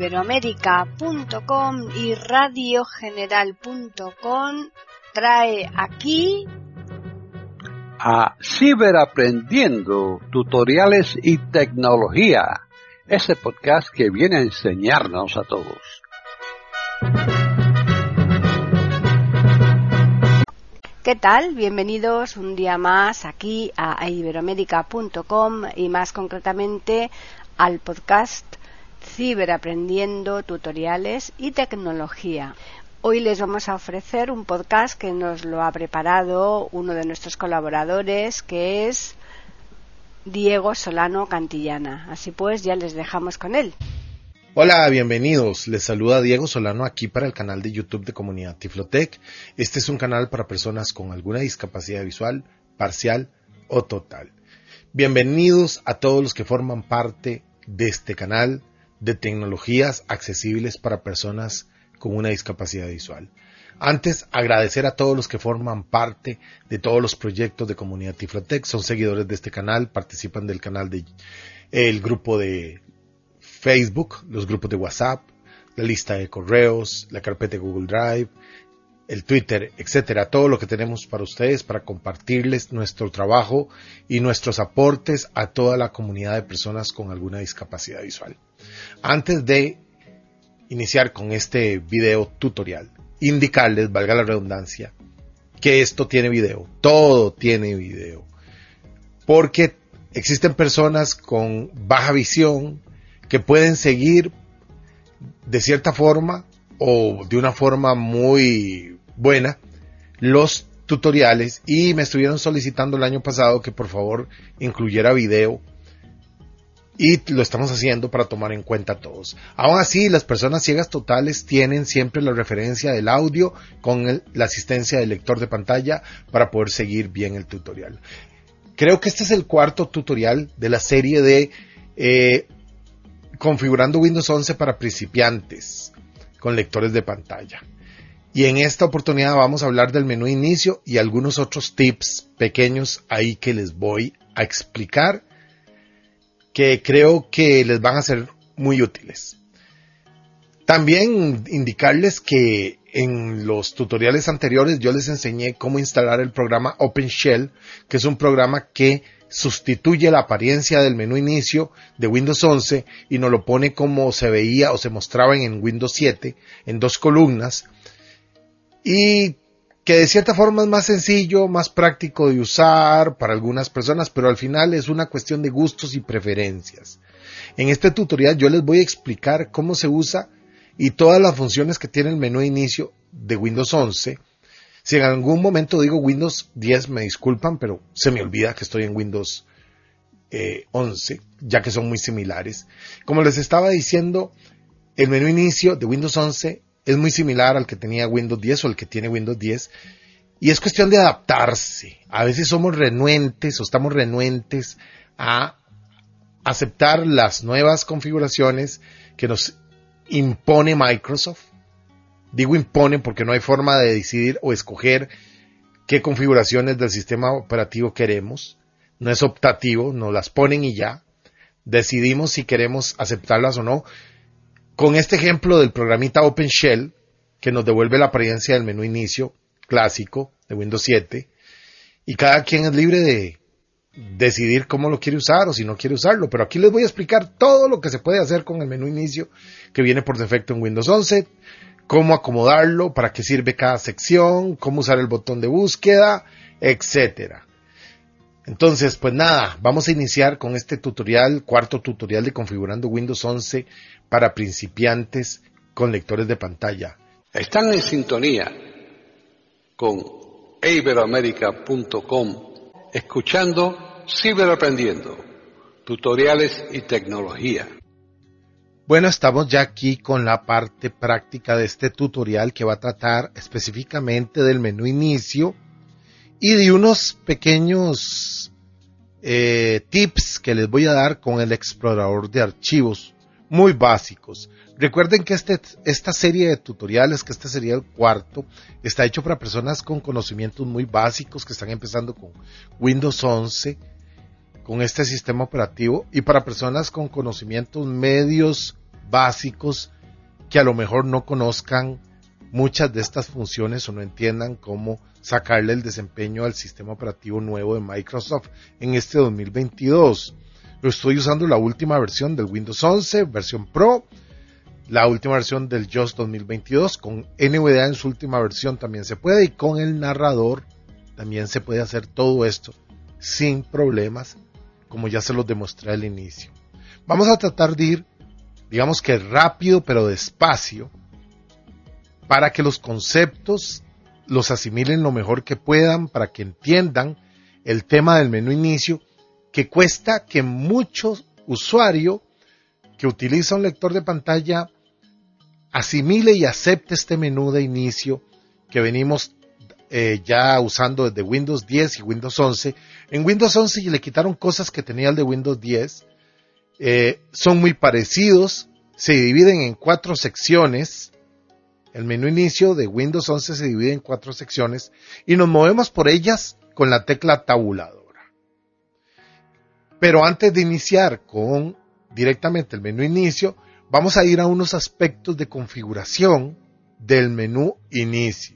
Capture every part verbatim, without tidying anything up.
iberoamérica punto com y radio general punto com trae aquí a Ciberaprendiendo, tutoriales y tecnología, ese podcast que viene a enseñarnos a todos. ¿Qué tal? Bienvenidos un día más aquí a iberoamérica punto com y más concretamente al podcast Ciberaprendiendo, tutoriales y tecnología. Hoy les vamos a ofrecer un podcast que nos lo ha preparado uno de nuestros colaboradores, que es Diego Solano Cantillana. Así pues, ya les dejamos con él. Hola, bienvenidos. Les saluda Diego Solano aquí para el canal de YouTube de Comunidad Tiflotec. Este es un canal para personas con alguna discapacidad visual, parcial o total. Bienvenidos a todos los que forman parte de este canal de tecnologías accesibles para personas con una discapacidad visual. Antes, agradecer a todos los que forman parte de todos los proyectos de Comunidad Tiflotec, son seguidores de este canal, participan del canal de el grupo de Facebook, los grupos de WhatsApp, la lista de correos, la carpeta de Google Drive, el Twitter, etcétera. Todo lo que tenemos para ustedes, para compartirles nuestro trabajo y nuestros aportes a toda la comunidad de personas con alguna discapacidad visual. Antes de iniciar con este video tutorial, indicarles, valga la redundancia, que esto tiene video, todo tiene video, porque existen personas con baja visión que pueden seguir de cierta forma o de una forma muy buena los tutoriales, y me estuvieron solicitando el año pasado que por favor incluyera video, y lo estamos haciendo para tomar en cuenta a todos. Aún así, las personas ciegas totales tienen siempre la referencia del audio con el, la asistencia del lector de pantalla para poder seguir bien el tutorial. Creo que este es el cuarto tutorial de la serie de eh, configurando Windows once para principiantes con lectores de pantalla. Y en esta oportunidad vamos a hablar del menú inicio y algunos otros tips pequeños ahí que les voy a explicar, que creo que les van a ser muy útiles. También indicarles que en los tutoriales anteriores yo les enseñé cómo instalar el programa OpenShell, que es un programa que sustituye la apariencia del menú inicio de Windows once y nos lo pone como se veía o se mostraba en Windows siete, en dos columnas, y que de cierta forma es más sencillo, más práctico de usar para algunas personas, pero al final es una cuestión de gustos y preferencias. En este tutorial yo les voy a explicar cómo se usa y todas las funciones que tiene el menú inicio de Windows once. Si en algún momento digo Windows diez, me disculpan, pero se me olvida que estoy en Windows eh, once, ya que son muy similares. Como les estaba diciendo, el menú inicio de Windows once es muy similar al que tenía Windows diez o al que tiene Windows diez, y es cuestión de adaptarse. A veces somos renuentes o estamos renuentes a aceptar las nuevas configuraciones que nos impone Microsoft. Digo impone porque no hay forma de decidir o escoger qué configuraciones del sistema operativo queremos. No es optativo, nos las ponen y ya. Decidimos si queremos aceptarlas o no. Con este ejemplo del programita OpenShell, que nos devuelve la apariencia del menú inicio clásico de Windows siete, y cada quien es libre de decidir cómo lo quiere usar o si no quiere usarlo, pero aquí les voy a explicar todo lo que se puede hacer con el menú inicio que viene por defecto en Windows once, cómo acomodarlo, para qué sirve cada sección, cómo usar el botón de búsqueda, etcétera. Entonces, pues nada, vamos a iniciar con este tutorial, cuarto tutorial de configurando Windows once para principiantes con lectores de pantalla. Están en sintonía con iberoamérica punto com, escuchando Ciberaprendiendo, tutoriales y tecnología. Bueno, estamos ya aquí con la parte práctica de este tutorial que va a tratar específicamente del menú inicio y de unos pequeños eh, tips que les voy a dar con el explorador de archivos muy básicos. Recuerden que este, esta serie de tutoriales, que este sería el cuarto, está hecho para personas con conocimientos muy básicos que están empezando con Windows once, con este sistema operativo, y para personas con conocimientos medios básicos que a lo mejor no conozcan muchas de estas funciones o no entiendan cómo sacarle el desempeño al sistema operativo nuevo de Microsoft en este dos mil veintidós. Lo estoy usando la última versión del Windows once, versión Pro, la última versión del J O S dos mil veintidós, con N V D A en su última versión también se puede, y con el narrador también se puede hacer todo esto sin problemas, como ya se los demostré al inicio. Vamos a tratar de ir, digamos que rápido pero despacio, para que los conceptos los asimilen lo mejor que puedan, para que entiendan el tema del menú inicio, que cuesta que mucho usuario que utiliza un lector de pantalla asimile y acepte este menú de inicio que venimos eh, ya usando desde Windows diez y Windows once. En Windows once le quitaron cosas que tenía el de Windows diez. Eh, son muy parecidos, se dividen en cuatro secciones. El menú inicio de Windows once se divide en cuatro secciones y nos movemos por ellas con la tecla tabuladora. Pero antes de iniciar con directamente el menú inicio, vamos a ir a unos aspectos de configuración del menú inicio.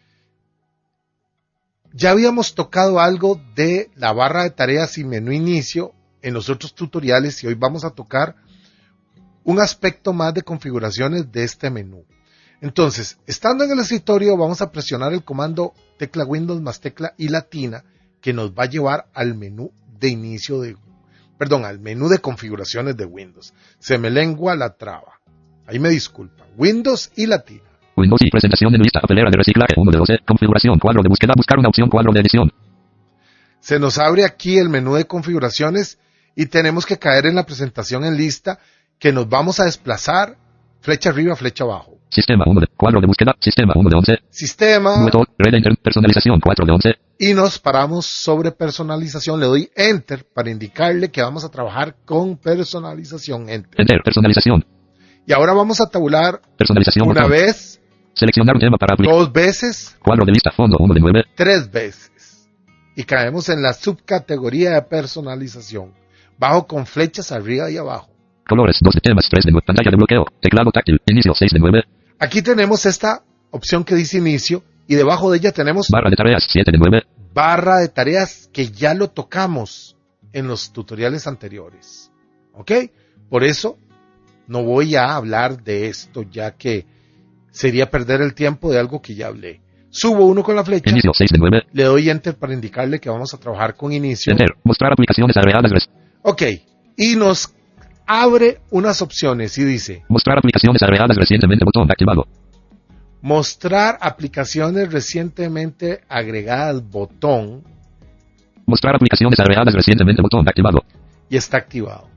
Ya habíamos tocado algo de la barra de tareas y menú inicio en los otros tutoriales y hoy vamos a tocar un aspecto más de configuraciones de este menú. Entonces, estando en el escritorio, vamos a presionar el comando tecla Windows más tecla I latina, que nos va a llevar al menú de inicio de, perdón, al menú de configuraciones de Windows. Se me lengua la traba. Ahí me disculpan. Windows I latina. Windows y presentación de lista papelera de reciclaje uno de doce, configuración, cuadro de búsqueda, buscar una opción, cuadro de edición. Se nos abre aquí el menú de configuraciones y tenemos que caer en la presentación en lista, que nos vamos a desplazar flecha arriba, flecha abajo. Sistema uno de, cuadro de búsqueda, sistema uno de once. Sistema. Botón, red enter, personalización cuatro de once. Y nos paramos sobre personalización. Le doy enter para indicarle que vamos a trabajar con personalización. Enter. Enter, personalización. Y ahora vamos a tabular Personalización una botón. vez, Seleccionar un tema para aplicar. dos veces, Cuadro de lista, fondo uno de nueve. tres veces. Y caemos en la subcategoría de personalización. Bajo con flechas arriba y abajo. Colores dos de temas, tres de nueve. Pantalla de bloqueo. Teclado táctil. Inicio seis de nueve. Aquí tenemos esta opción que dice inicio y debajo de ella tenemos Barra de tareas siete de nueve. barra de tareas, que ya lo tocamos en los tutoriales anteriores. ¿Ok? Por eso no voy a hablar de esto, ya que sería perder el tiempo de algo que ya hablé. Subo uno con la flecha. Inicio seis de nueve. Le doy enter para indicarle que vamos a trabajar con inicio. Enter. Mostrar aplicaciones agregadas. res- Ok. Y nos abre unas opciones y dice Mostrar aplicaciones agregadas recientemente. Botón activado. mostrar aplicaciones recientemente agregadas, botón, Mostrar aplicaciones agregadas recientemente. Botón activado. y está activado.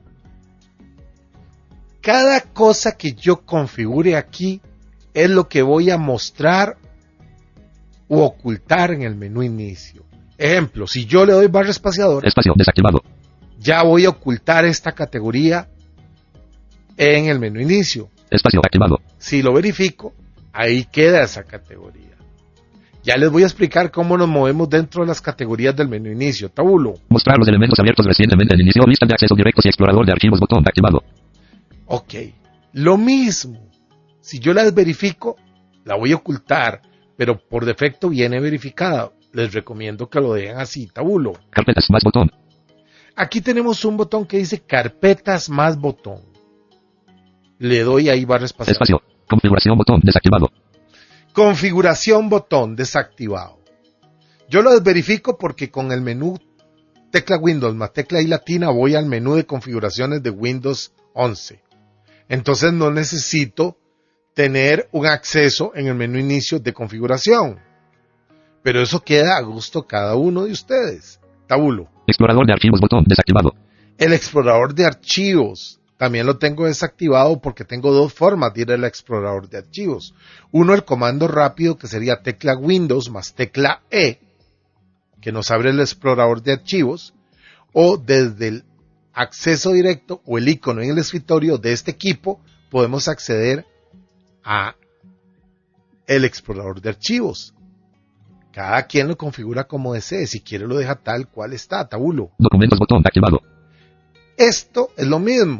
Cada cosa que yo configure aquí es lo que voy a mostrar u ocultar en el menú inicio. Ejemplo, si yo le doy barra espaciadora, Espacio desactivado. ya voy a ocultar esta categoría en el menú inicio. Espacio activado. Si lo verifico, ahí queda esa categoría. Ya les voy a explicar cómo nos movemos dentro de las categorías del menú inicio. Tabulo. Mostrar los elementos abiertos recientemente en inicio. Lista de accesos directos y explorador de archivos. Botón activado. Ok. Lo mismo. Si yo las verifico, la voy a ocultar, pero por defecto viene verificada. Les recomiendo que lo dejen así. Tabulo. Carpetas más botón. Aquí tenemos un botón que dice carpetas más botón. Le doy ahí barra espacial. Espacio. Configuración botón desactivado. Configuración botón desactivado. Yo lo desverifico porque con el menú tecla Windows más tecla I latina voy al menú de configuraciones de Windows once. Entonces no necesito tener un acceso en el menú inicio de configuración. Pero eso queda a gusto cada uno de ustedes. Tabulo. Explorador de archivos botón desactivado. El explorador de archivos también lo tengo desactivado porque tengo dos formas de ir al explorador de archivos. Uno, el comando rápido, que sería tecla Windows más tecla E, que nos abre el explorador de archivos, o desde el acceso directo o el icono en el escritorio de este equipo podemos acceder a el explorador de archivos. Cada quien lo configura como desee. Si quiere lo deja tal cual está. Tabulo. Documentos botón activado. Esto es lo mismo.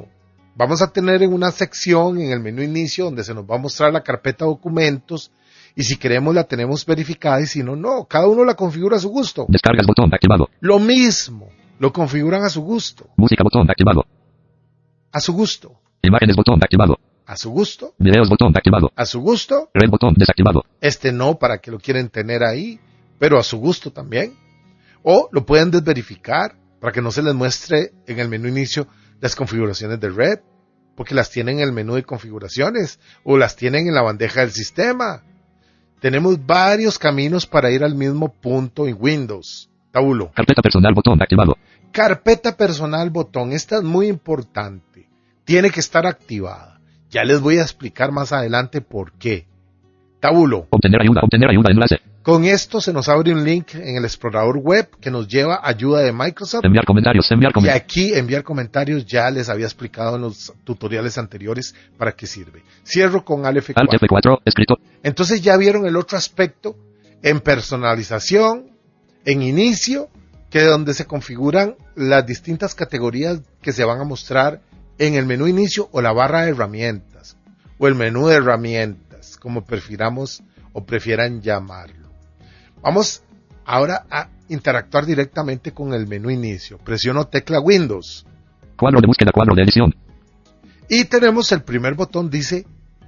vamos a tener en una sección en el menú inicio donde se nos va a mostrar la carpeta documentos y si queremos la tenemos verificada y si no, no. Cada uno la configura a su gusto. Descargas botón activado. Lo mismo, lo configuran a su gusto. Música botón activado. A su gusto. Imágenes botón activado. A su gusto. Videos botón activado. A su gusto. Red botón desactivado. Este no, para que lo quieren tener ahí, pero a su gusto también. O lo pueden desverificar para que no se les muestre en el menú inicio las configuraciones de red, porque las tienen en el menú de configuraciones o las tienen en la bandeja del sistema. Tenemos varios caminos para ir al mismo punto en Windows. Tabulo. Carpeta personal botón activado. Carpeta personal botón. Esta es muy importante. Tiene que estar activada. Ya les voy a explicar más adelante por qué. Tabulo. Obtener ayuda, obtener ayuda, enlace. Con esto se nos abre un link en el explorador web que nos lleva a ayuda de Microsoft. Enviar comentarios, enviar Y comentarios. aquí enviar comentarios ya les había explicado en los tutoriales anteriores para qué sirve. Cierro con Alt F cuatro. Alt F cuatro, escrito. Entonces ya vieron el otro aspecto en personalización, en inicio, que es donde se configuran las distintas categorías que se van a mostrar en el menú inicio o la barra de herramientas o el menú de herramientas, como prefiramos o prefieran llamarlo. Vamos ahora a interactuar directamente con el menú inicio. Presiono tecla Windows. Cuadro de búsqueda, cuadro de edición. Y tenemos el primer botón, dice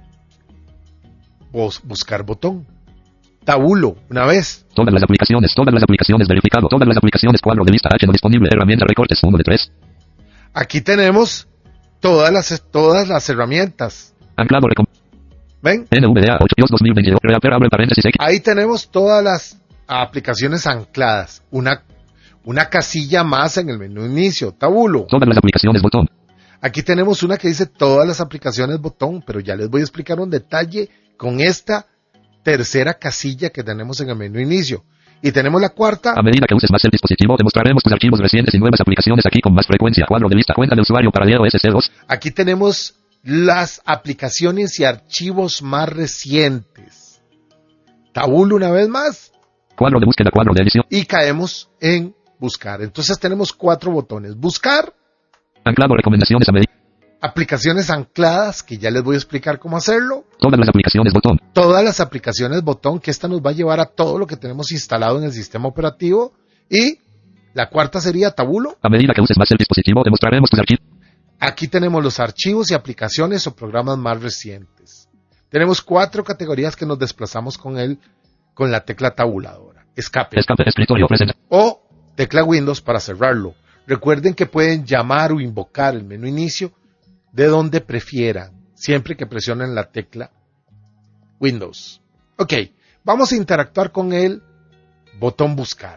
bus- buscar botón. Tabulo, una vez. Todas las aplicaciones, todas las aplicaciones verificado, todas las aplicaciones, cuadro de lista H no disponible, herramienta recortes uno de tres. Aquí tenemos todas las, todas las herramientas. Anclado recom... ¿Ven? N V D A ocho dos mil veinte, reaper abre paréntesis X. Ahí tenemos todas las aplicaciones ancladas. Una, una casilla más en el menú inicio. Tabulo. Todas las aplicaciones, botón. Aquí tenemos una que dice todas las aplicaciones botón, pero ya les voy a explicar un detalle con esta tercera casilla que tenemos en el menú inicio. Y tenemos la cuarta. A medida que uses más el dispositivo, te mostraremos tus archivos recientes y nuevas aplicaciones aquí con más frecuencia. Cuadro de lista, cuenta de usuario para iOS C dos. Aquí tenemos las aplicaciones y archivos más recientes. Tabulo una vez más. Cuadro de búsqueda, cuadro de edición. Y caemos en buscar. Entonces tenemos cuatro botones. Buscar. Anclado recomendaciones a medida. Aplicaciones ancladas, que ya les voy a explicar cómo hacerlo. Todas las aplicaciones, botón. Todas las aplicaciones botón, que esta nos va a llevar a todo lo que tenemos instalado en el sistema operativo. Y la cuarta sería tabulo. A medida que uses más el dispositivo, te mostraremos tus archivos. Aquí tenemos los archivos y aplicaciones o programas más recientes. Tenemos cuatro categorías que nos desplazamos con él, con la tecla tabuladora. Escape. Escape, escritorio, presenta. O tecla Windows para cerrarlo. Recuerden que pueden llamar o invocar el menú inicio de donde prefieran, siempre que presionen la tecla Windows. Ok, vamos a interactuar con el botón buscar.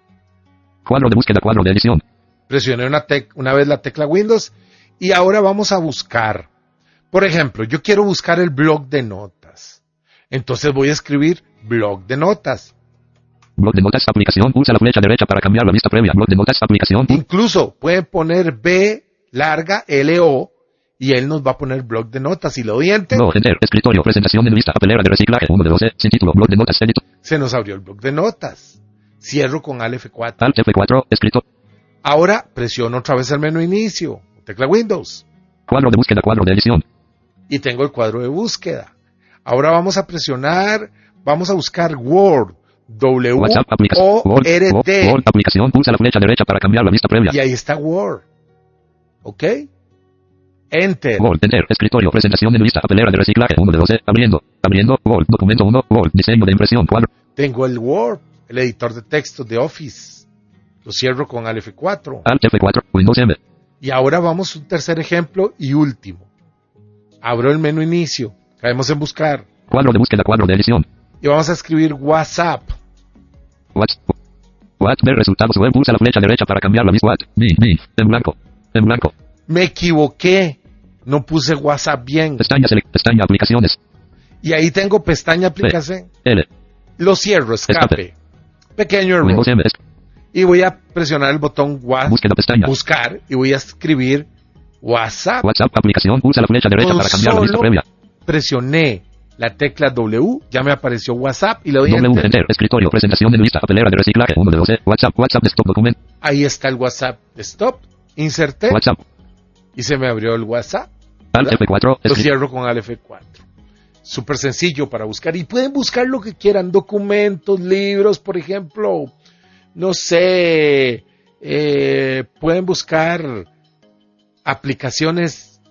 Cuadro de búsqueda, cuadro de edición. Presioné una, tec- una vez la tecla Windows y ahora vamos a buscar. Por ejemplo, yo quiero buscar el blog de notas. Entonces voy a escribir blog de notas. Blog de notas, aplicación, pulsa la flecha derecha para cambiar la vista previa. Blog de notas, aplicación. Incluso pueden poner B larga L O y él nos va a poner blog de notas. Y lo doy enter, No, enter, escritorio, presentación en lista, papelera de reciclaje, uno de doce, sin título, blog de notas, edito. se nos abrió el blog de notas. Cierro con Alt F cuatro. Alt F cuatro, escrito. Ahora presiono otra vez el menú inicio, tecla Windows, Cuadro de búsqueda, cuadro de edición. y tengo el cuadro de búsqueda. Ahora vamos a presionar, vamos a buscar Word, W WhatsApp, aplicación. O Word, R Word, D, Word, aplicación, pulsa la flecha derecha para cambiar la vista previa. y ahí está Word. ¿Ok? Enter. Word, enter, escritorio, presentación en lista, papelera de reciclaje, uno de doce, abriendo, abriendo, Word, documento uno, Word, diseño de impresión, cuadro. Tengo el Word, el editor de textos de Office. Lo cierro con Alt F cuatro. Alt F cuatro, Windows M. Y ahora vamos a un tercer ejemplo y último. Abro el menú inicio, caemos en buscar Cuadro de búsqueda, cuadro de edición. y vamos a escribir WhatsApp. WhatsApp. WhatsApp, ver resultados web, pulsa la flecha derecha para cambiar la vista. WhatsApp, mi, mi, en blanco, en blanco. Me equivoqué, no puse WhatsApp bien. Pestaña, select, pestaña, aplicaciones. Y ahí tengo pestaña aplicación. L. Lo cierro, escape. Pequeño Windows error. M. es- Y voy a presionar el botón wa- Búsqueda, pestaña. buscar y voy a escribir WhatsApp. WhatsApp, aplicación, pulsa la flecha derecha Con para cambiar la vista solo previa. Presioné la tecla W, ya me apareció WhatsApp y le doy W, enter. enter, escritorio, presentación en lista, papelera de reciclaje, uno de doce, WhatsApp, WhatsApp, desktop, documento, Ahí está el WhatsApp Stop. Inserté WhatsApp, y se me abrió el WhatsApp. Alt F cuatro. Lo Script. cierro con Alt F cuatro. Súper sencillo para buscar. Y pueden buscar lo que quieran. Documentos, libros, por ejemplo. No sé. Eh, pueden buscar aplicaciones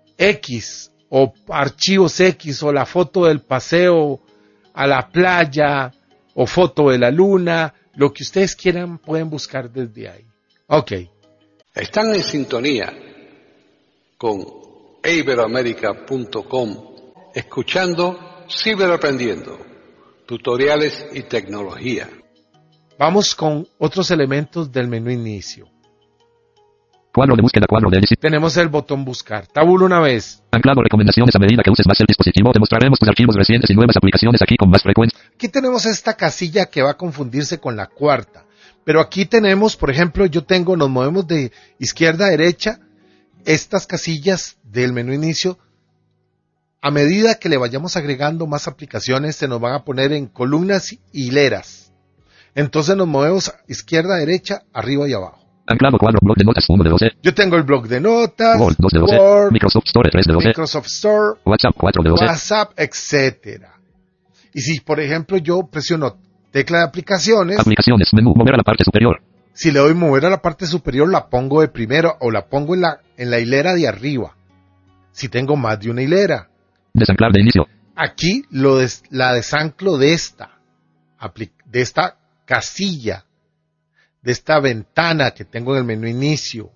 X o archivos X o la foto del paseo a la playa o foto de la luna. Lo que ustedes quieran pueden buscar desde ahí. Ok. Están en sintonía con iberoamerica punto com, escuchando Ciberaprendiendo, tutoriales y tecnología. Vamos con otros elementos del menú inicio. Cuadro de búsqueda, cuadro de inicio. Tenemos el botón buscar. Tabulo una vez. Anclado recomendaciones. A medida que uses más el dispositivo, te mostraremos tus archivos recientes y nuevas aplicaciones aquí con más frecuencia. Aquí tenemos esta casilla que va a confundirse con la cuarta. Pero aquí tenemos, por ejemplo, yo tengo, nos movemos de izquierda a derecha, estas casillas del menú inicio. A medida que le vayamos agregando más aplicaciones, se nos van a poner en columnas y hileras. Entonces nos movemos izquierda a derecha, arriba y abajo. Anclado cuadro, blog de notas uno de doce. Yo tengo el blog de notas, Word dos de doce. Word, Microsoft Store tres de doce. Microsoft Store, WhatsApp cuatro de doce. WhatsApp, etcétera. Y si, por ejemplo, yo presiono tecla de aplicaciones, Aplicaciones, menú, mover a la parte superior. si le doy mover a la parte superior, la pongo de primero o la pongo en la, en la hilera de arriba. Si tengo más de una hilera. Desanclar de inicio. Aquí lo des, la desanclo de esta, apli- de esta casilla, de esta ventana que tengo en el menú inicio.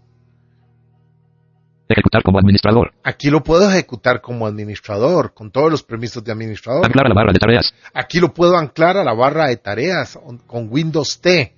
Ejecutar como administrador. Aquí lo puedo ejecutar como administrador, con todos los permisos de administrador. Anclar a la barra de tareas. Aquí lo puedo anclar a la barra de tareas con Windows T.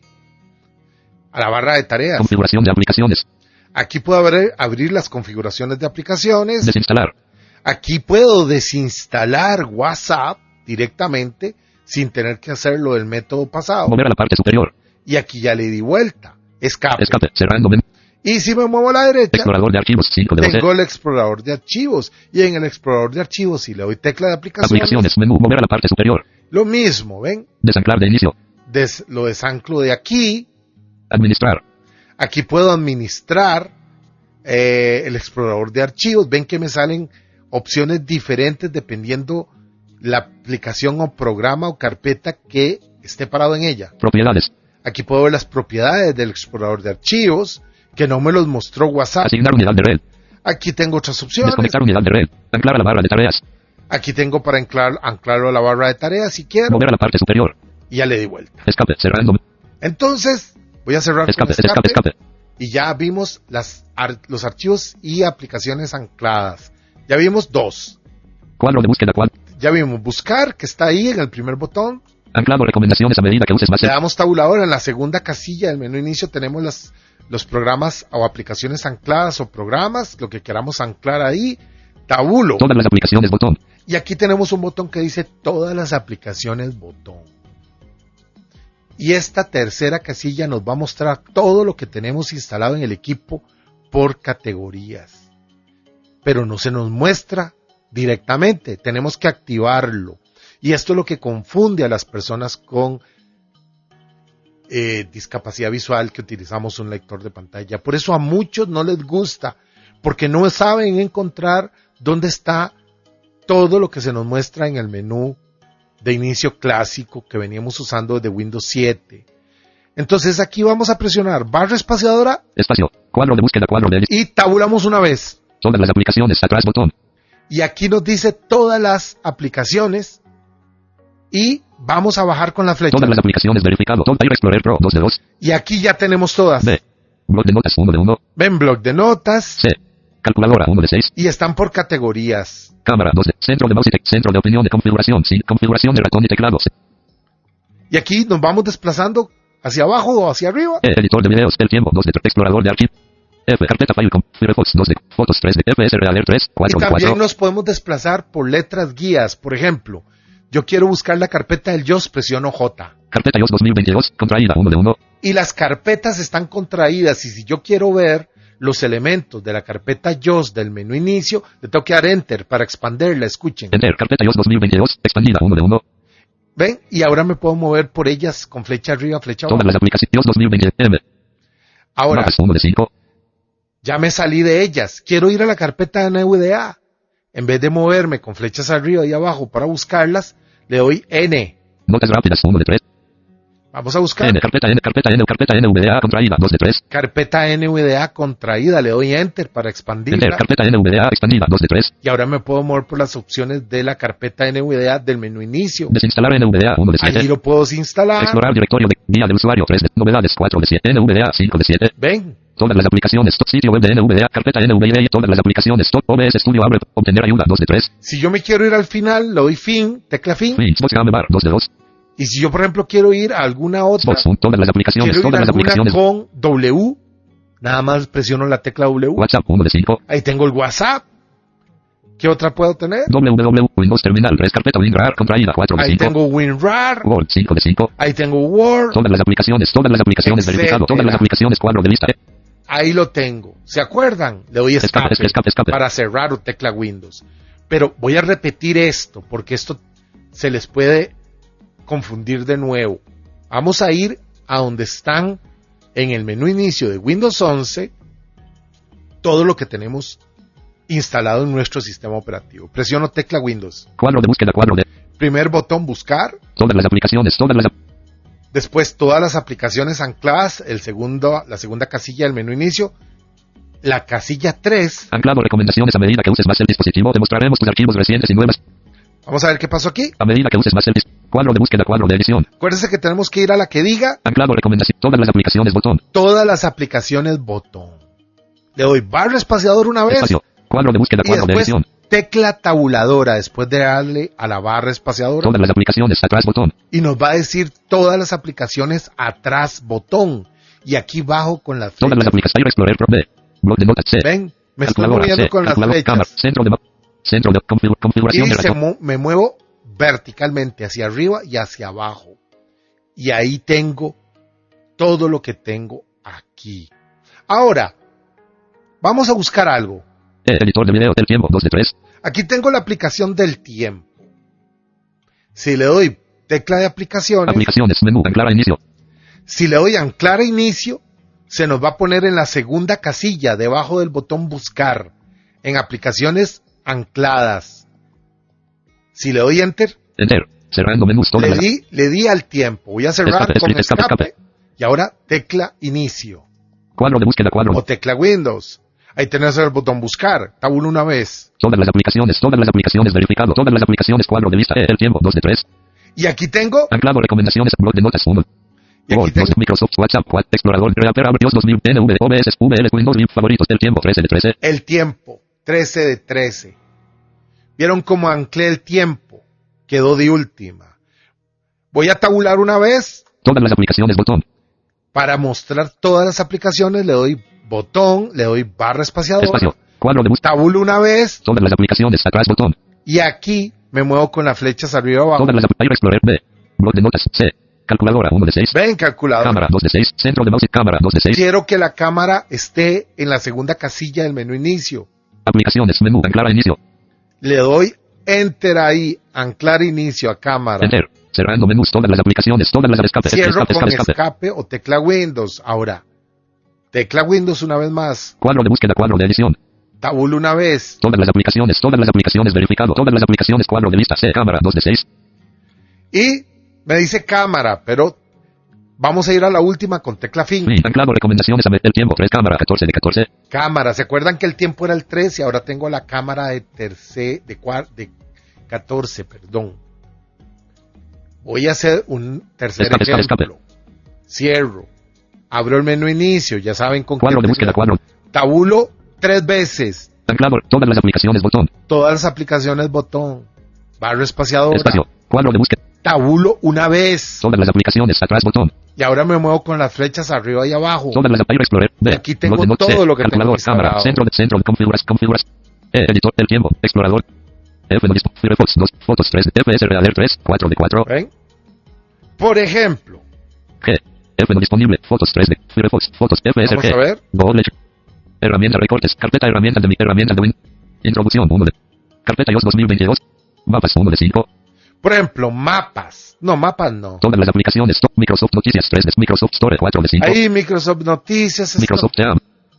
A la barra de tareas. Configuración de aplicaciones. Aquí puedo abrir, abrir las configuraciones de aplicaciones. Desinstalar. Aquí puedo desinstalar WhatsApp directamente sin tener que hacerlo del método pasado. Mover a la parte superior. Y aquí ya le di vuelta. Escape. Escape. Cerrando menú. Y si me muevo a la derecha, Explorador de archivos cinco de doce. tengo el explorador de archivos. Y en el explorador de archivos, si le doy tecla de aplicaciones, Aplicaciones, menú, mover a la parte superior. lo mismo, ¿ven? Desanclar de inicio. Des, lo desanclo de aquí. Administrar. Aquí puedo administrar eh, el explorador de archivos. Ven que me salen opciones diferentes dependiendo la aplicación o programa o carpeta que esté parado en ella. Propiedades. Aquí puedo ver las propiedades del explorador de archivos, que no me los mostró WhatsApp. Asignar unidad de red. Aquí tengo otras opciones. Desconectar unidad de red. Anclar a la barra de tareas. Aquí tengo para anclar, anclarlo a la barra de tareas si quiero. Mover a la parte superior. Y ya le di vuelta. Escape. Cerrando. Entonces, voy a cerrar Escape. con Escape. Escape. y ya vimos las, ar- los archivos y aplicaciones ancladas. Ya vimos dos. Cuadro de búsqueda. Cuadro. Ya vimos buscar, que está ahí en el primer botón. Anclado recomendaciones a medida que uses más Le el. damos tabulador. En la segunda casilla del menú inicio tenemos las, los programas o aplicaciones ancladas o programas, lo que queramos anclar ahí. Tabulo. Todas las aplicaciones botón. Y aquí tenemos un botón que dice todas las aplicaciones botón. Y esta tercera casilla nos va a mostrar todo lo que tenemos instalado en el equipo por categorías. Pero no se nos muestra directamente, tenemos que activarlo. Y esto es lo que confunde a las personas con eh, discapacidad visual que utilizamos un lector de pantalla. Por eso a muchos no les gusta, porque no saben encontrar dónde está todo lo que se nos muestra en el menú de inicio clásico que veníamos usando desde Windows siete. Entonces aquí vamos a presionar barra espaciadora. Espacio. Cuadro de búsqueda. Cuadro de. Y tabulamos una vez. Todas las aplicaciones. Atrás botón. Y aquí nos dice todas las aplicaciones. Y vamos a bajar con la flecha. Todas las aplicaciones verificado. Top Air Explorer Pro dos de dos. Y aquí ya tenemos todas. B. Blog de notas uno de uno. Ven blog de notas. C. Calculadora uno de seis. Y están por categorías. Cámara dos de. Centro de mouse y tec- Centro de opinión de configuración. Sí. Configuración de ratón y teclado. C. Y aquí nos vamos desplazando hacia abajo o hacia arriba. E. Editor de videos. El tiempo dos de. Explorador de archivos. F. Carpeta file con Firefox dos de. Fotos tres de. F S Reader tres. Y cuatro de también cuatro. nos podemos desplazar por letras guías. Por ejemplo, yo quiero buscar la carpeta del J O S, presiono J. Carpeta iOS dos mil veintidós. Contraída uno de uno. Y las carpetas están contraídas. Y si yo quiero ver los elementos de la carpeta J O S del menú inicio, le tengo que dar Enter para expandirla. Escuchen. Enter. Carpeta iOS dos mil veintidós. Expandida uno de uno. ¿Ven? Y ahora me puedo mover por ellas con flecha arriba, flecha abajo. Todas las aplicaciones. iOS dos mil veinte. M. Ahora, Mapas uno de cinco. Ya me salí de ellas. Quiero ir a la carpeta de N V D A. En vez de moverme con flechas arriba y abajo para buscarlas, le doy N. Notas rápidas, uno de tres. Vamos a buscar. N, carpeta N, carpeta N, carpeta N V D A contraída, dos de tres. Carpeta N V D A contraída. Le doy Enter para expandirla. Enter, carpeta N V D A expandida, dos de tres. Y ahora me puedo mover por las opciones de la carpeta N V D A del menú inicio. Desinstalar N V D A, uno de siete. Ahí lo puedo desinstalar. Explorar directorio de guía de usuario, tres de novedades, cuatro de siete. N V D A, cinco de siete. Ven. Todas las aplicaciones, top sitio web de N V D A, carpeta N V D A, todas las aplicaciones, top O B S Studio, abre, obtener ayuda, dos de tres. Si yo me quiero ir al final, le doy fin, tecla fin. Fin, Xbox Game Bar, dos de dos. Y si yo, por ejemplo, quiero ir a alguna otra, Xbox, todas las aplicaciones, quiero ir todas a las alguna aplicaciones. con W, nada más presiono la tecla W. WhatsApp, uno de cinco. Ahí tengo el WhatsApp. ¿Qué otra puedo tener? W W W, Windows Terminal, tres carpeta WinRAR, contraída, cuatro de Ahí cinco. tengo WinRAR. Word, cinco de cinco. Ahí tengo Word. Todas las aplicaciones, todas las aplicaciones, Etcétera. verificado, todas las aplicaciones, cuadro de lista. Ahí lo tengo. ¿Se acuerdan? Le doy escape, Escape, escape, escape. para cerrar o tecla Windows. Pero voy a repetir esto porque esto se les puede confundir de nuevo. Vamos a ir a donde están en el menú inicio de Windows once todo lo que tenemos instalado en nuestro sistema operativo. Presiono tecla Windows. Cuadro de búsqueda, cuadro de. Primer botón buscar. Todas las aplicaciones, todas las. Después todas las aplicaciones ancladas, el segundo, la segunda casilla del menú inicio, la casilla tres. Anclado recomendaciones a medida que uses más el dispositivo, demostraremos tus archivos recientes y nuevas. Vamos a ver qué pasó aquí. A medida que uses más el dis- cuadro de búsqueda, cuadro de edición. Acuérdense que tenemos que ir a la que diga Anclado recomendación, todas las aplicaciones, botón. todas las aplicaciones botón. Le doy barra espaciador una vez Espacio. Cuadro de búsqueda, y cuadro de después edición. tecla tabuladora después de darle a la barra espaciadora Todas las aplicaciones, atrás, botón. y nos va a decir todas las aplicaciones atrás botón. Y aquí bajo con las Todas las flechas. aplicaciones, Explorer Pro B. Blog de notas C. Ven, me estoy Calculadora moviendo C. con las Calculadora, cámara, flechas. centro de map. Centro de configu- Y configuración de se radio. mu- me muevo verticalmente hacia arriba y hacia abajo. Y ahí tengo todo lo que tengo aquí. Ahora, vamos a buscar algo. Eh, editor de video del tiempo, dos de tres. Aquí tengo la aplicación del tiempo. Si le doy tecla de aplicaciones, Aplicaciones, menú, anclar a inicio. si le doy anclar a inicio, se nos va a poner en la segunda casilla, debajo del botón buscar, en aplicaciones ancladas. Si le doy enter, Enter. Cerrando menús, todas le las. di, le di al tiempo. Voy a cerrar Escape, con escape, escape. escape. Y ahora tecla inicio Cuadro de búsqueda, cuadro. o tecla Windows. Ahí tenés el botón buscar. Tabulo una vez. Todas las aplicaciones, todas las aplicaciones, verificado. Todas las aplicaciones, cuadro de lista. Eh, el tiempo, dos de tres. Y aquí tengo, Anclado recomendaciones, blog de notas, uno. y aquí Word, tengo dos, Microsoft, WhatsApp, Quad, Explorador, Reaper, Abrios dos mil, N V, O B S, V L, Windows, Link, favoritos, el tiempo, trece de trece. el tiempo. trece de trece. ¿Vieron cómo anclé el tiempo? Quedó de última. Voy a tabular una vez. Todas las aplicaciones, botón. Para mostrar todas las aplicaciones le doy botón, le doy barra espaciadora. Espacio. Cuadro de búsqueda. Tabulo una vez Todas las aplicaciones, atrás, botón. y aquí me muevo con las flechas arriba y abajo. Todas las aplicaciones, Explorer B. Blog de notas, C. Calculadora, uno de seis. Ven, calculadora. Cámara, dos de seis. Centro de mouse y cámara, dos de seis. Quiero que la cámara esté en la segunda casilla del menú inicio. Aplicaciones, menú, anclar a inicio. Le doy enter ahí, anclar inicio a cámara. Enter. Cerrando menús, todas las aplicaciones, todas las escape. Cierro Escape, con escape, escape. escape o tecla Windows. Ahora, tecla Windows una vez más. Cuadro de búsqueda, cuadro de edición. Tabulo una vez. Todas las aplicaciones, todas las aplicaciones, verificado. Todas las aplicaciones, cuadro de lista, C. Cámara, dos de seis. Y me dice cámara, pero vamos a ir a la última con tecla fin. Fin. Anclado recomendaciones a me- el tiempo, tres. Cámara, catorce de catorce. Cámara, ¿se acuerdan que el tiempo era el tres y ahora tengo la cámara de terce, de, cuar, de catorce, perdón? Voy a hacer un tercer Escape, escape, ejemplo. Cierro. Abro el menú inicio, ya saben con Cuadro qué de búsqueda, tecla. cuadro. Tabulo tres veces. Anclado, todas las aplicaciones, botón. Todas las aplicaciones botón. Barra espaciadora. Espacio. Cuadro de búsqueda. Tabulo una vez. Todas las aplicaciones, atrás, botón. Y ahora me muevo con las flechas arriba y abajo. Todas las aplicaciones, Explorer B. Aquí tengo Blog de notas, todo C. lo que tengo Calculador, cámara, instalado. centro de centro de configuras, configuras. Eh, editor, el tiempo, explorador. F no dispo, Firefox dos, fotos tres, F S Reader tres, cuatro de cuatro. ¿Ven? Por ejemplo, G. F no disponible, fotos tres de Firefox, fotos F S vamos G. a ver. Google. Herramienta recortes, carpeta herramientas de mi herramientas de Win. Introducción uno de. Carpeta iOS dos mil veintidós. Mapas uno de cinco. Por ejemplo, mapas. No, mapas no. Todas las aplicaciones, top Microsoft Noticias tres de Microsoft Store cuatro de cinco. Ahí Microsoft Noticias. Microsoft Team.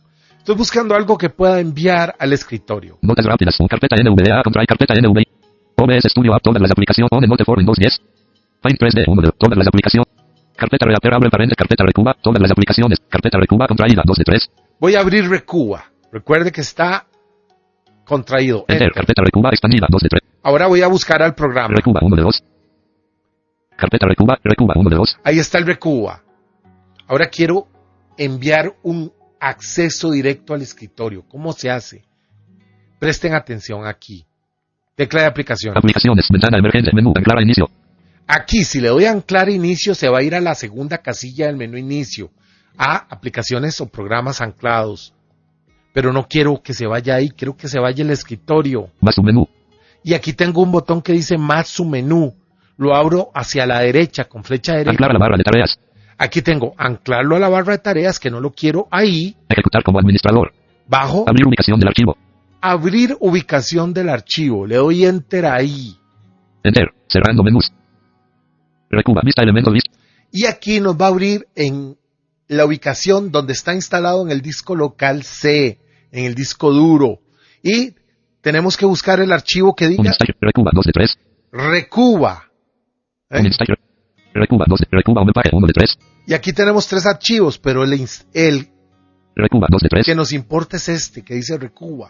Estoy buscando algo que pueda enviar al escritorio. Notas rápidas. Carpeta N V D A contra carpeta N V I. O B S Studio App. Todas las aplicaciones. On Note for Windows diez. Paint tres D. uno de todas las aplicaciones. Carpeta Reaper. Abre paréntesis. Carpeta Recuba. Todas las aplicaciones. Carpeta Recuba contraída. dos de tres. Voy a abrir Recuba. Recuerde que está contraído. Enter. Carpeta Recuba expandida. dos de tres. Ahora voy a buscar al programa. Recuba. uno de dos. Carpeta Recuba. Recuba. uno de dos. Ahí está el Recuba. Ahora quiero enviar un acceso directo al escritorio. ¿Cómo se hace? Presten atención aquí. Tecla de aplicaciones. Aplicaciones. Ventana emergente. Menú. Anclar a inicio. Aquí, si le doy a anclar inicio, se va a ir a la segunda casilla del menú inicio. A aplicaciones o programas anclados. Pero no quiero que se vaya ahí, quiero que se vaya el escritorio. Más su menú. Y aquí tengo un botón que dice más su menú. Lo abro hacia la derecha, con flecha derecha. Anclar a la barra de tareas. Aquí tengo anclarlo a la barra de tareas, que no lo quiero ahí. Ejecutar como administrador. Bajo. Abrir ubicación del archivo. Abrir ubicación del archivo. Le doy enter ahí. Enter. Cerrando menús. Recuba. Vista elementos list. Y aquí nos va a abrir en la ubicación donde está instalado en el disco local C, en el disco duro. Y tenemos que buscar el archivo que diga Recuba dos de tres. Recuba. ¿Eh? Recuba dos de Recuba un empaque uno de tres. Y aquí tenemos tres archivos, pero el, el Recuba dos de tres. que nos importa es este, que dice Recuba.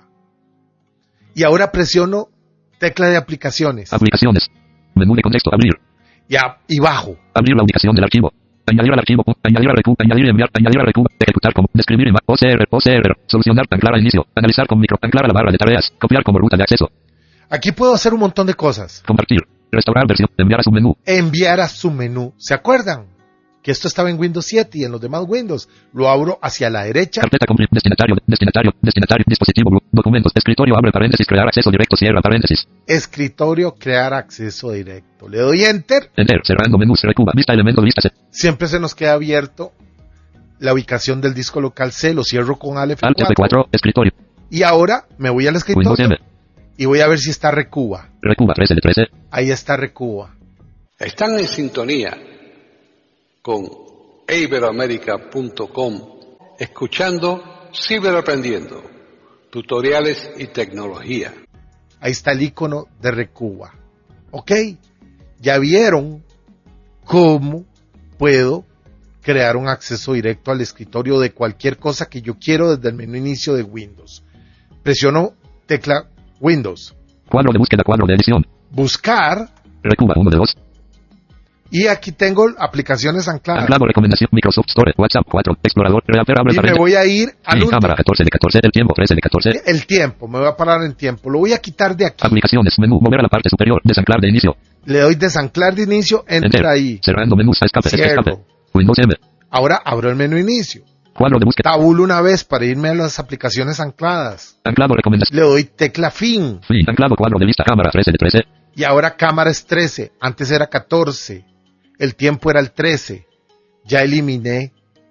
Y ahora presiono tecla de aplicaciones. Aplicaciones. Menú de contexto. Abrir. Ya, y bajo. Abrir la ubicación del archivo. Añadir al archivo. Añadir a Recuba. Añadir enviar. Añadir a Recuba. Ejecutar como. Describir en O C R. O C R. Solucionar. Anclar a inicio. Analizar con micro. Anclar a la barra de tareas. Copiar como ruta de acceso. Aquí puedo hacer un montón de cosas. Compartir. Restaurar versión. Enviar a su menú. Enviar a su menú. ¿Se acuerdan? Que esto estaba en Windows siete y en los demás Windows. Lo abro hacia la derecha. Carpeta con destinatario, destinatario, destinatario, dispositivo, documentos, escritorio, abre paréntesis, crear acceso directo, cierra paréntesis. Escritorio, crear acceso directo. Le doy enter. Enter, cerrando menús, Recuba, vista elementos, vista C. Siempre se nos queda abierto la ubicación del disco local C. Lo cierro con Alt F cuatro. Alt F cuatro, escritorio. Y ahora me voy al escritorio. Windows M. Y voy a ver si está Recuba. Recuba trece de trece. Ahí está Recuba. Están en sintonía con iberoamerica punto com, escuchando Ciberaprendiendo, tutoriales y tecnología. Ahí está el icono de Recuba. ¿Ok? Ya vieron cómo puedo crear un acceso directo al escritorio de cualquier cosa que yo quiero desde el menú inicio de Windows. Presiono tecla Windows. Cuadro de búsqueda, cuadro de edición. Buscar. Recuba uno de dos. Y aquí tengo aplicaciones ancladas. Anclado, recomendación, Microsoft Store, WhatsApp cuatro, Explorador, Reaper, abre y me voy a ir al último. Cámara catorce de catorce, el tiempo trece de catorce. El tiempo, me voy a parar en tiempo. Lo voy a quitar de aquí. Aplicaciones, menú, mover a la parte superior, desanclar de inicio. Le doy desanclar de inicio, enter, enter. ahí. Cerrando menús, escape, escape. Windows M. Ahora abro el menú inicio. Cuadro de búsqueda. Tabulo una vez para irme a las aplicaciones ancladas. Anclado, recomendación. Le doy tecla fin. Fin, anclado, cuadro de vista, cámara trece de trece. Y ahora cámara es trece, antes era catorce. El tiempo era el trece. Ya eliminé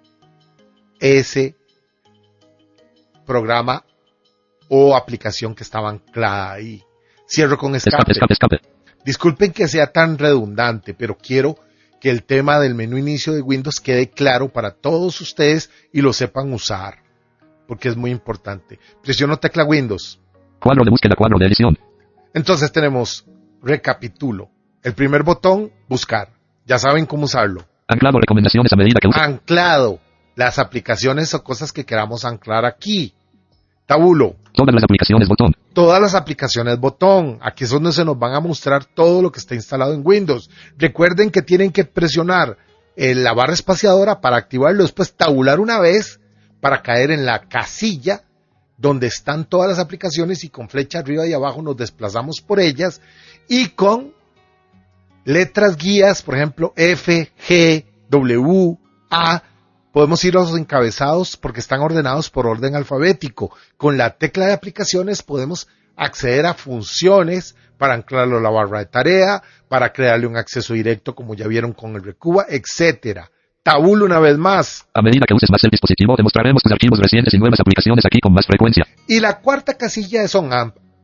ese programa o aplicación que estaba anclada ahí. Cierro con escape. Escape, escape, escape. Disculpen que sea tan redundante, pero quiero que el tema del menú inicio de Windows quede claro para todos ustedes y lo sepan usar, porque es muy importante. Presiono tecla Windows. Cuadro de búsqueda, cuadro de edición. Entonces tenemos, recapitulo. El primer botón, buscar. Ya saben cómo usarlo. Anclado, recomendaciones a medida que usa. Anclado. Las aplicaciones o cosas que queramos anclar aquí. Tabulo. Todas las aplicaciones, botón. Todas las aplicaciones, botón. Aquí es donde se nos van a mostrar todo lo que está instalado en Windows. Recuerden que tienen que presionar eh, la barra espaciadora para activarlo. Después tabular una vez para caer en la casilla donde están todas las aplicaciones y con flecha arriba y abajo nos desplazamos por ellas. Y con letras guías, por ejemplo, F, G, W, A, podemos ir a los encabezados porque están ordenados por orden alfabético. Con la tecla de aplicaciones podemos acceder a funciones para anclarlo a la barra de tarea, para crearle un acceso directo como ya vieron con el Recuba, etcétera. Tabulo una vez más. A medida que uses más el dispositivo, te mostraremos tus archivos recientes y nuevas aplicaciones aquí con más frecuencia. Y la cuarta casilla son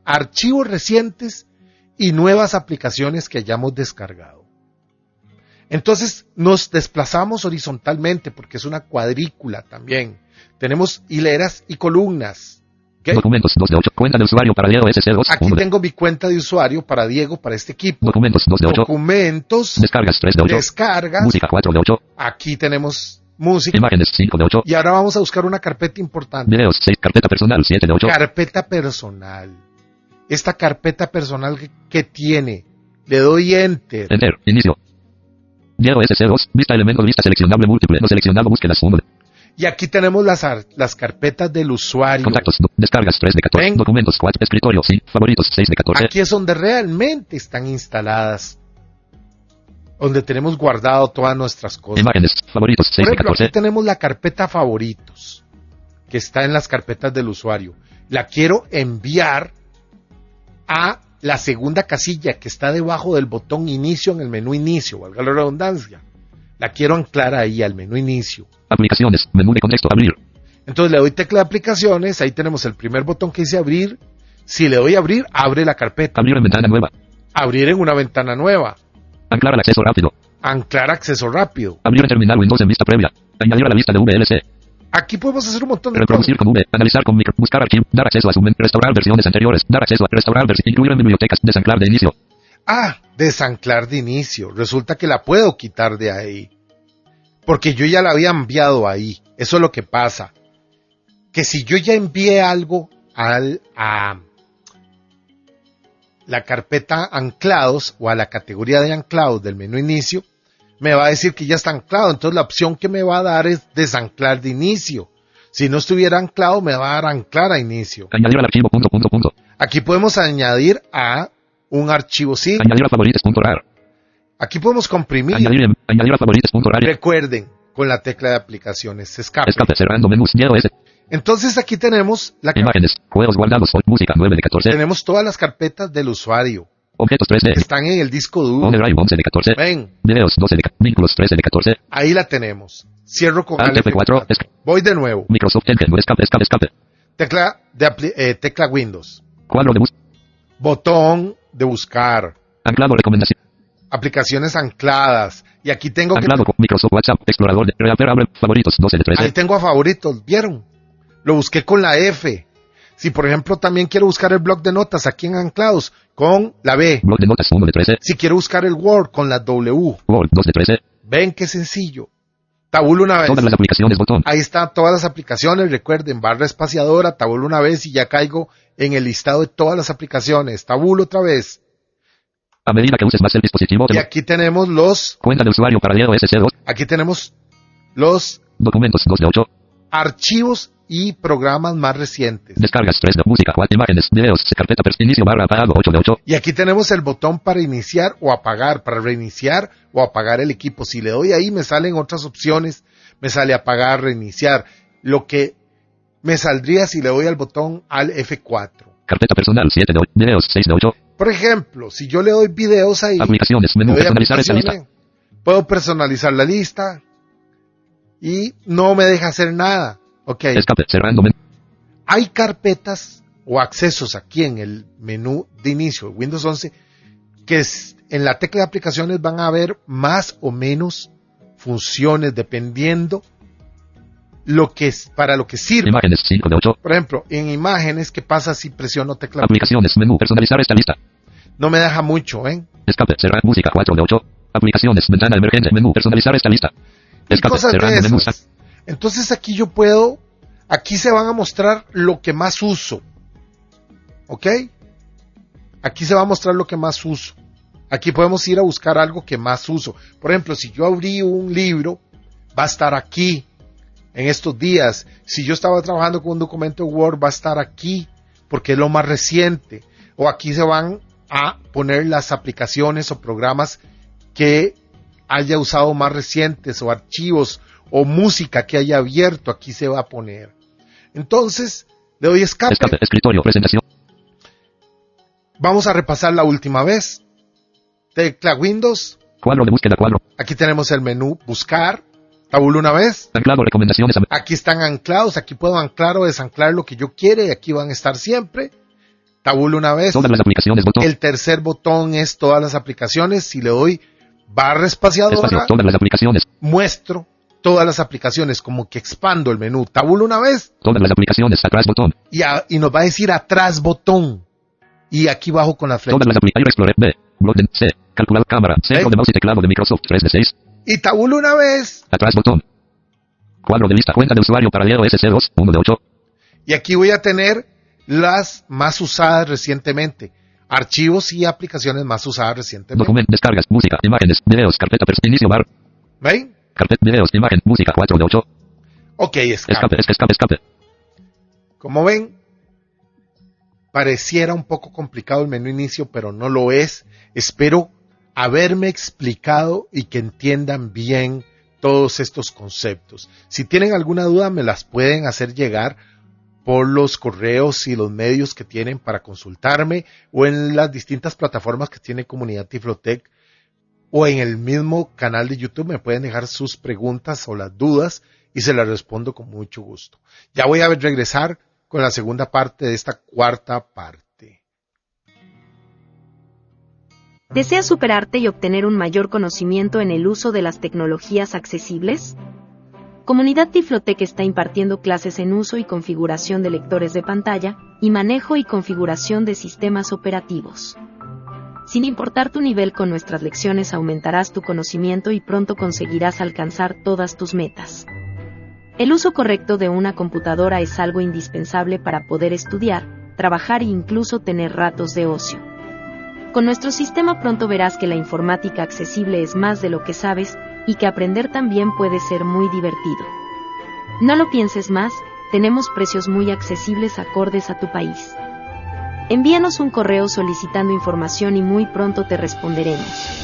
archivos recientes y nuevas aplicaciones que hayamos descargado. Entonces nos desplazamos horizontalmente porque es una cuadrícula también. Tenemos hileras y columnas. ¿Okay? Documentos dos de ocho. Cuenta de usuario para Diego S C dos. Aquí uno de... tengo mi cuenta de usuario para Diego, para este equipo. Documentos dos de ocho. Documentos. Descargas tres de ocho. Descargas. Música cuatro de ocho. Aquí tenemos música. Imágenes cinco de ocho. Y ahora vamos a buscar una carpeta importante. Videos seis. Carpeta personal siete de ocho. Carpeta personal. Esta carpeta personal que, que tiene. Le doy enter. Enter. Inicio. Diego S C dos. Vista elemento. Vista seleccionable múltiple. No seleccionado. Búsquedas uno. Y aquí tenemos las, las carpetas del usuario. Contactos. Do, descargas tres de catorce. ¿Ven? Documentos cuatro. Escritorio sí. Favoritos seis de catorce. Aquí es donde realmente están instaladas. Donde tenemos guardado todas nuestras cosas. Imágenes. Favoritos seis Por ejemplo, de catorce. aquí tenemos la carpeta favoritos. Que está en las carpetas del usuario. La quiero enviar a la segunda casilla que está debajo del botón inicio en el menú inicio. Valga la redundancia. La quiero anclar ahí al menú inicio. Aplicaciones, menú de contexto, abrir. Entonces le doy tecla de aplicaciones, ahí tenemos el primer botón que dice abrir. Si le doy abrir, abre la carpeta. Abrir en ventana nueva. Abrir en una ventana nueva. Anclar al acceso rápido. Anclar acceso rápido. Abrir en terminal Windows en vista previa. Añadir a la lista de V L C. Aquí podemos hacer un montón de Reproducir cosas. con V, analizar con micro, buscar archivo, dar acceso a su men, restaurar versiones anteriores, dar acceso a restaurar versiones, incluir en bibliotecas, desanclar de inicio. Ah, desanclar de inicio. Resulta que la puedo quitar de ahí. Porque yo ya la había enviado ahí. Eso es lo que pasa. Que si yo ya envié algo al, a la carpeta anclados o a la categoría de anclados del menú inicio, me va a decir que ya está anclado. Entonces la opción que me va a dar es desanclar de inicio. Si no estuviera anclado, me va a dar anclar a inicio. Añadir al archivo punto, punto, punto. Aquí podemos añadir a un archivo zip. Añadir a favoritos.rar. Aquí podemos comprimir. Añadir, en, añadir a favoritos.rar. Recuerden, con la tecla de aplicaciones, escape. Escape, cerrando menús, Diego S. Entonces aquí tenemos la Imágenes, juegos guardados, música nueve de catorce. Tenemos todas las carpetas del usuario. Objetos tres D. Están en el disco duro. On Drive once de catorce. Ven. Videos doce de catorce. Vínculos trece de catorce. Ahí la tenemos. Cierro con Alt F cuatro. F cuatro. Voy de nuevo. Microsoft Edge, escape, escape, escape. Tecla de apli eh, tecla Windows. Cuadro de bus. Botón de buscar. Anclado recomendación. Aplicaciones ancladas. Y aquí tengo Anclado que... con Microsoft WhatsApp, explorador de Reaper, abre, favoritos doce de trece. Ahí tengo a favoritos, ¿vieron? Lo busqué con la F. Si por ejemplo también quiero buscar el blog de notas aquí en anclados, con la B. Blog de notas uno de trece. Si quiero buscar el Word, con la W. Word dos de trece. Ven qué sencillo. Tabulo una vez. Todas las aplicaciones, botón. Ahí están todas las aplicaciones, recuerden, barra espaciadora, tabulo una vez y ya caigo en el listado de todas las aplicaciones. Tabulo otra vez. A medida que uses más el dispositivo... Y aquí tenemos los... Cuenta de usuario para Diego S C dos. Aquí tenemos los... Documentos dos de ocho. Archivos y programas más recientes. Descargas tres de música, cuatro imágenes, videos, carpeta per inicio barra apagado ocho de ocho. Y aquí tenemos el botón para iniciar o apagar, para reiniciar o apagar el equipo. Si le doy ahí me salen otras opciones, me sale apagar, reiniciar. Lo que me saldría si le doy al botón al F cuatro. Carpeta personal siete de ocho, videos seis de ocho. Por ejemplo, si yo le doy videos ahí, aplicaciones, menú, personalizar esta lista. Puedo personalizar la lista y no me deja hacer nada. Okay. Escape, cerrando menú. Hay carpetas o accesos aquí en el menú de inicio de Windows once que es, en la tecla de aplicaciones van a haber más o menos funciones dependiendo lo que es, para lo que sirve. Imágenes cinco de ocho. Por ejemplo, en imágenes, ¿qué pasa si presiono tecla? Aplicaciones, menú, personalizar esta lista. No me deja mucho, ¿eh? Escape, cerrar, música cuatro de ocho. Aplicaciones, ventana emergente, menú, personalizar esta lista. Escape, cerrando menú. Entonces aquí yo puedo, aquí se van a mostrar lo que más uso. ¿Ok? Aquí se va a mostrar lo que más uso. Aquí podemos ir a buscar algo que más uso. Por ejemplo, si yo abrí un libro, va a estar aquí. En estos días, si yo estaba trabajando con un documento Word, va a estar aquí, porque es lo más reciente. O aquí se van a poner las aplicaciones o programas que haya usado más recientes, o archivos, o música que haya abierto, aquí se va a poner. Entonces, le doy escape. Escape, escritorio, presentación. Vamos a repasar la última vez. Tecla Windows. Cuadro de búsqueda, cuadro. Aquí tenemos el menú buscar. Tabulo una vez. Anclado, recomendaciones. Aquí están anclados. Aquí puedo anclar o desanclar lo que yo quiera y aquí van a estar siempre. Tabulo una vez. Todas las aplicaciones, botón. El tercer botón es todas las aplicaciones. Si le doy barra espaciadora, Espacio, todas las aplicaciones. muestro todas las aplicaciones, como que expando el menú, tabulo una vez, Todas las aplicaciones, atrás botón. y, a- y nos va a decir atrás botón, y aquí bajo con la flecha, Todas las aplicaciones. Explorer B. Blog de C. Calculador cámara. Centro ¿Eh? de mouse y teclado de Microsoft tres de seis. y tabulo una vez, Atrás botón. Cuadro de lista. Cuenta de usuario para S C dos. uno de ocho. y aquí voy a tener las más usadas recientemente, archivos y aplicaciones más usadas recientemente, Documento. Descargas. Música. Imágenes. Videos. Carpeta. Pers inicio bar. ¿ven? Carpeta. Videos. Imagen. Música. cuatro de ocho. Ok, escape. Escape. es- Escape. Escape. Como ven, pareciera un poco complicado el menú inicio, pero no lo es. Espero haberme explicado y que entiendan bien todos estos conceptos. Si tienen alguna duda, me las pueden hacer llegar por los correos y los medios que tienen para consultarme, o en las distintas plataformas que tiene Comunidad Tiflotec, o en el mismo canal de YouTube me pueden dejar sus preguntas o las dudas y se las respondo con mucho gusto. Ya voy a regresar con la segunda parte de esta cuarta parte. ¿Deseas superarte y obtener un mayor conocimiento en el uso de las tecnologías accesibles? Comunidad Tiflotec está impartiendo clases en uso y configuración de lectores de pantalla, y manejo y configuración de sistemas operativos. Sin importar tu nivel, con nuestras lecciones aumentarás tu conocimiento y pronto conseguirás alcanzar todas tus metas. El uso correcto de una computadora es algo indispensable para poder estudiar, trabajar e incluso tener ratos de ocio. Con nuestro sistema pronto verás que la informática accesible es más de lo que sabes, y que aprender también puede ser muy divertido. No lo pienses más, tenemos precios muy accesibles acordes a tu país. Envíanos un correo solicitando información y muy pronto te responderemos.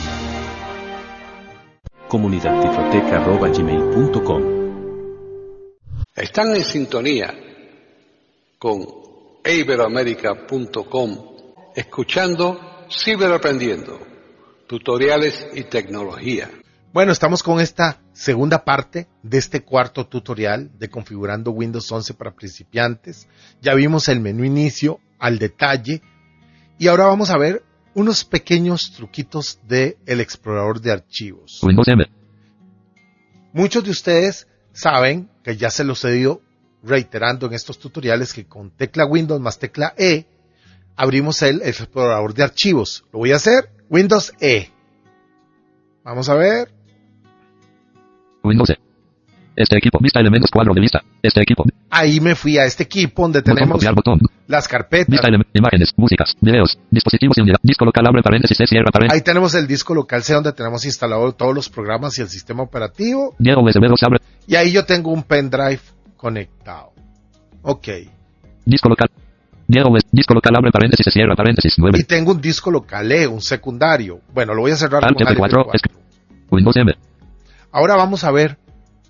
comunidad tiflotec arroba gmail punto com. Están en sintonía con iberoamerica punto com, escuchando Ciberaprendiendo, tutoriales y tecnología. Bueno, estamos con esta segunda parte de este cuarto tutorial de configurando Windows once para principiantes. Ya vimos el menú inicio al detalle y ahora vamos a ver unos pequeños truquitos del explorador de archivos. Windows M. Muchos de ustedes saben, que ya se los he ido reiterando en estos tutoriales, que con tecla Windows más tecla E abrimos el explorador de archivos. Lo voy a hacer, Windows E. Vamos a ver. Windows E. Este equipo. Vista elementos. Cuadro de vista. Este equipo. Ahí me fui a este equipo donde Botón tenemos copiar botón. las carpetas. Vista elementos. Imágenes. Músicas. Videos. Dispositivos y unidad. Disco local. Abre paréntesis. C. Cierra paréntesis. Ahí tenemos el disco local C donde tenemos instalado todos los programas y el sistema operativo. Diego U S B dos. Abre. Y ahí yo tengo un pendrive conectado. Ok. Disco local. Diego U S B. Disco local. Abre paréntesis. Se cierra paréntesis. nueve. Y tengo un disco local E, un secundario. Bueno, lo voy a cerrar Alt con F cuatro. Alt F cuatro. Windows M. Ahora vamos a ver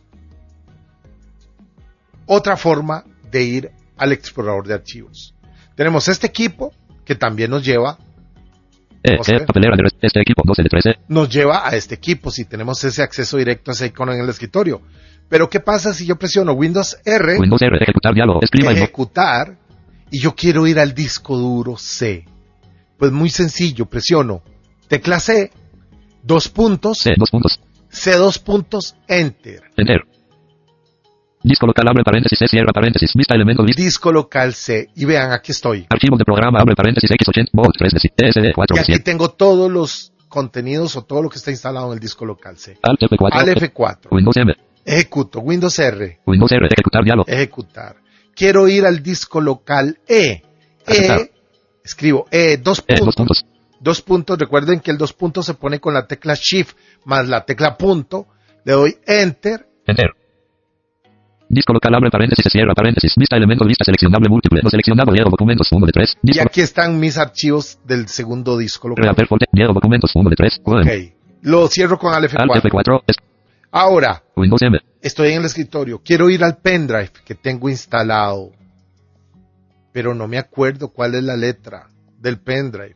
otra forma de ir al explorador de archivos. Tenemos este equipo que también nos lleva, E. Vamos a E. ver. Papelera de res- este equipo. doce de trece. nos lleva a este equipo si tenemos ese acceso directo a ese icono en el escritorio. Pero ¿qué pasa si yo presiono Windows R, Windows R. Ejecutar diálogo. Escriba el ejecutar, y yo quiero ir al disco duro C? Pues muy sencillo, presiono tecla C, dos puntos, C. Dos puntos. C dos puntos, Enter. Enter. Disco local. Abre paréntesis. C. Cierra paréntesis. Vista elementos. Vista. Disco local C, y vean, aquí estoy. Archivo de programa. Abre paréntesis. X ochenta. Volt. tres de E S D. cuatro Y de aquí siete. tengo todos los contenidos o todo lo que está instalado en el disco local C. Alt F cuatro. Alt F cuatro. Windows M. Ejecuto. Windows R. Windows R. Ejecutar diálogo. Ejecutar. Quiero ir al disco local E. Aceptar. E. Escribo E, dos E. puntos. Dos puntos. Dos puntos. Recuerden que el dos puntos se pone con la tecla Shift más la tecla punto. Le doy Enter. Enter. Disco local. Abre paréntesis. Se cierra paréntesis. Vista elementos. Vista seleccionable múltiple. No seleccionado. Diego documentos. uno de tres. Y Disco. aquí están mis archivos del segundo disco local. Reaper folder. Diego documentos. uno de tres. Ok. Lo cierro con Alt F Alt F cuatro. cuatro. Es- Ahora, Windows M. estoy en el escritorio. Quiero ir al pendrive que tengo instalado. Pero no me acuerdo cuál es la letra del pendrive.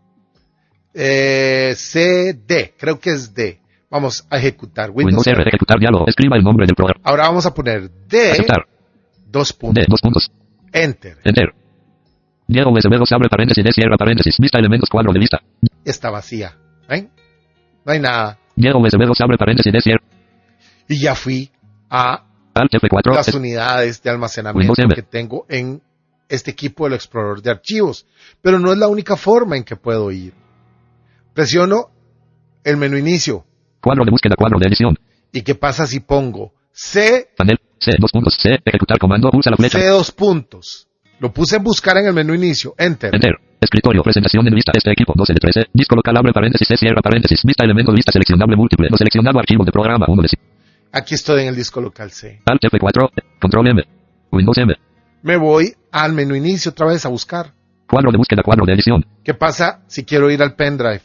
Eh, C D. Creo que es D. Vamos a ejecutar. Windows, Windows R. R. Ejecutar diálogo. Escriba el nombre del programa. Ahora vamos a poner D. Aceptar. Dos D. puntos. Dos puntos. Enter. Enter. Diego U S B dos. Abre paréntesis. D. Cierra paréntesis. Vista elementos. Cuadro de vista. Está vacía. ¿Ven? No hay nada. Diego U S B dos abre paréntesis de cierre. Y ya fui a Alt F cuatro. las es- unidades de almacenamiento Windows M. que tengo en este equipo del explorador de archivos. Pero no es la única forma en que puedo ir. Presiono el menú inicio. Cuadro de búsqueda, cuadro de edición. ¿Y qué pasa si pongo C, Panel. C, dos puntos. C, ejecutar comando. Pulsa la flecha. C dos puntos? Lo puse en buscar en el menú inicio. Enter. Enter. Escritorio, presentación en vista, este equipo, doce de trece, disco local, abre paréntesis, C, cierra paréntesis, vista elemento, vista seleccionable múltiple, no seleccionado, archivo de programa, uno de Aquí estoy en el disco local C. Alt F cuatro, control M, Windows M, Me voy al menú inicio otra vez a buscar. cuadro de búsqueda, cuadro de edición, ¿Qué pasa si quiero ir al pendrive?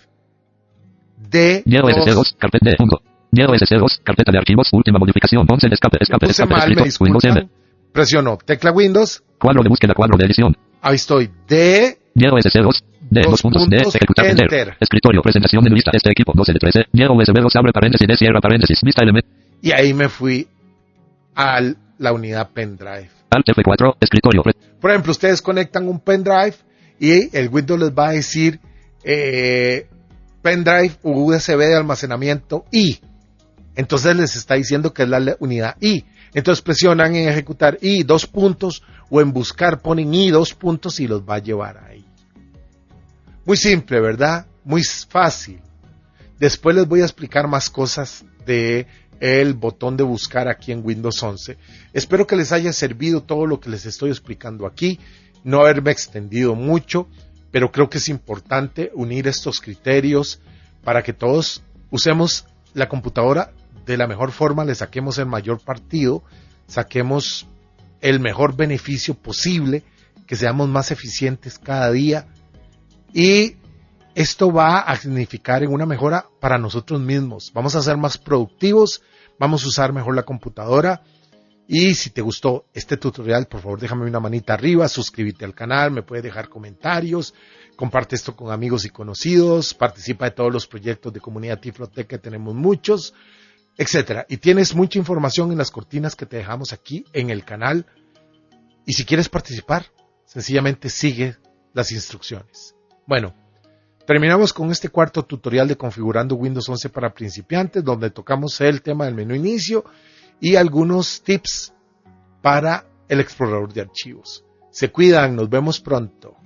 D Diego S C dos. dos, carpeta D, punto. Diego S C dos, carpeta de archivos, última modificación, once de escape, Lo escape, puse escape, mal, me escrito, Windows M, disculpan. Presiono tecla Windows. cuadro de búsqueda, cuadro de edición, Ahí estoy. D. Diego S C dos, D, Dos dos puntos, D, puntos, ejecutar, enter. enter. Escritorio, presentación en vista, este equipo, doce de trece, Diego U S B dos, abre paréntesis, D, cierra paréntesis, vista elemento, Y ahí me fui a la unidad pendrive. Alt F cuatro, escritorio, pre- Por ejemplo, ustedes conectan un pendrive y el Windows les va a decir eh, pendrive U S B de almacenamiento I. Entonces les está diciendo que es la unidad I. Entonces presionan en ejecutar I, dos puntos, o en buscar ponen I, dos puntos y los va a llevar ahí. Muy simple, ¿verdad? Muy fácil. Después les voy a explicar más cosas de el botón de buscar aquí en Windows once. Espero que les haya servido todo lo que les estoy explicando aquí, no haberme extendido mucho, pero creo que es importante unir estos criterios para que todos usemos la computadora de la mejor forma, le saquemos el mayor partido, saquemos el mejor beneficio posible, que seamos más eficientes cada día, y esto va a significar en una mejora para nosotros mismos. Vamos a ser más productivos, vamos a usar mejor la computadora. Y si te gustó este tutorial, por favor déjame una manita arriba, suscríbete al canal, me puedes dejar comentarios, comparte esto con amigos y conocidos, participa de todos los proyectos de comunidad Tiflotec, que tenemos muchos, etcétera. Y tienes mucha información en las cortinas que te dejamos aquí en el canal. Y si quieres participar, sencillamente sigue las instrucciones. Bueno, terminamos con este cuarto tutorial de configurando Windows once para principiantes, donde tocamos el tema del menú inicio y algunos tips para el explorador de archivos. Se cuidan, nos vemos pronto.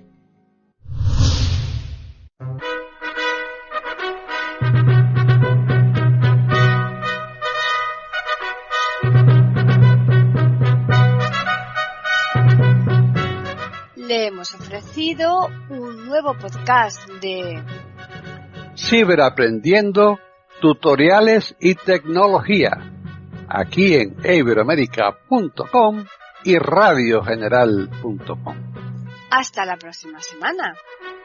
Le hemos ofrecido un nuevo podcast de Ciberaprendiendo, tutoriales y tecnología, aquí en iberoamerica punto com y radio general punto com. Hasta la próxima semana.